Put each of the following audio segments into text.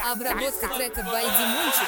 Обработка трека by Димончик.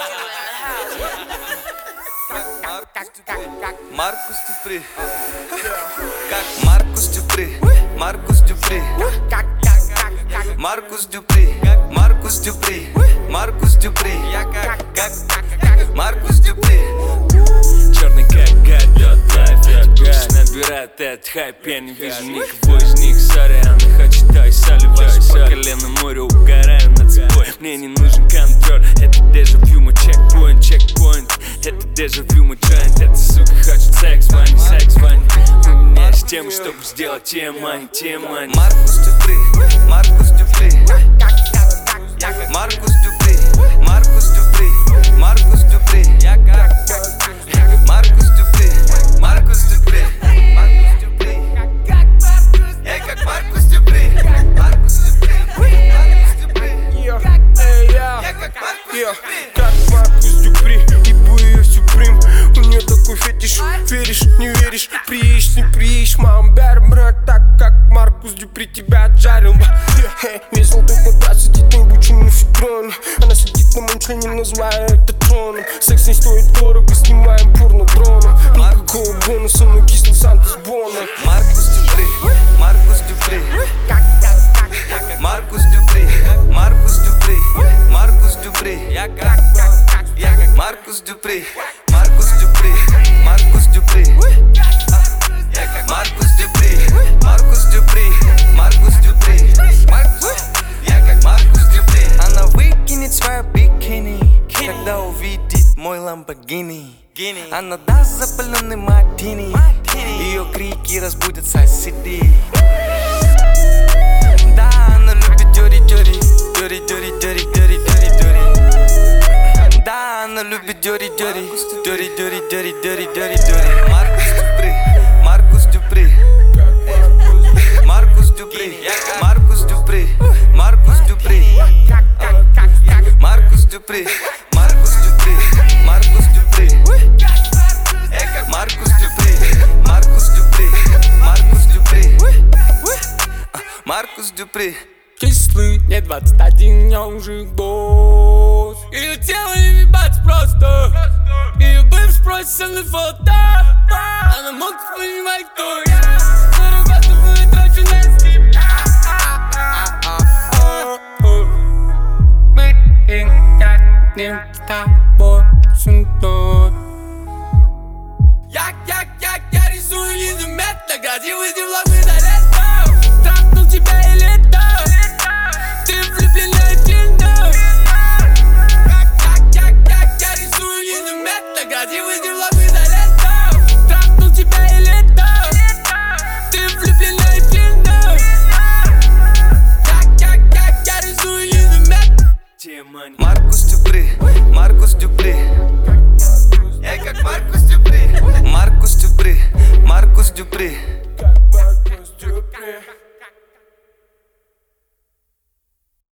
Маркус Дюпри. Как Маркус Дюпри. Маркус Дюпри. Маркус Дюпри. Маркус Дюпри. Маркус Дюпри. Как Маркус Дюпри. Черный как гадот лайф. Пусть набирает этот хайп. Я не вижу никого из них. Сорян, хочу той соли. По колено море угораю над собой. Мне не нужен контроль. Это дежавю, мой чекпоинт. Это дежавю, мой джойнт. Эта сука хочет секс, вани. У меня есть темы, чтобы сделать тема, Маркус Дюпри. Маркус Дюпри. Маркус Дюпри. Маркус Дюпри. Маркус Дюпри. Маркус Дюпри. Маркус Дюпри. Маркус Дюпри. Я как Маркус Дюпри. Маркус Дюпри. Маркус Дюпри. Я как Маркус Дюпри. Как Маркус Дюпри, ебу ее Сюприм. У нее такой фетиш, веришь, не веришь, приедешь, не приедешь. Мам, брат, так как Маркус Дюпри тебя отжарил. Весел ты на трассе, сидит на ебучем мифедроне. Она сидит на моем члене, называя это троном. Секс не стоит дорого, снимаем порно-дроном. Никакого бонуса, но кислый Санта с Боном. Маркус Дюпри. Маркус Дюпри. Маркус Дюпри. Маркус Дюпри. Маркус Дюпри. Маркус Дюпри. Маркус Дюпри. Маркус Дюпри. Маркус Дюпри. Маркус Дюпри. Маркус Дюпри. Я как Маркус Дюпри. Она выкинет свое бикини, когда увидит мой ламборгини. Она даст запаленный мартини. Ее крики разбудят соседей. Да, она любит дёри-дёри. Дёри-дёри-дёри-дёри-дёри-дёри. Да, она любит дёри-дёри. Дёри-дёри-дёри-дёри-дёри-дёри. Маркус Дюпри. Маркус Дюпри. Маркус Дюпри. Маркус Дюпри. Маркус Дюпри. Маркус Дюпри. Маркус Дюпри. Маркус Дюпри. Маркус Дюпри. Маркус Дюпри. Маркус Дюпри. Маркус Дюпри. Кислый, мне 21, я уже босс. Ее тело не ебать просто. Ее бэйб спросит со мной фото. Она может понимать, кто я. Зарабатываю, трачу на скип. Мы не с тобой сюда.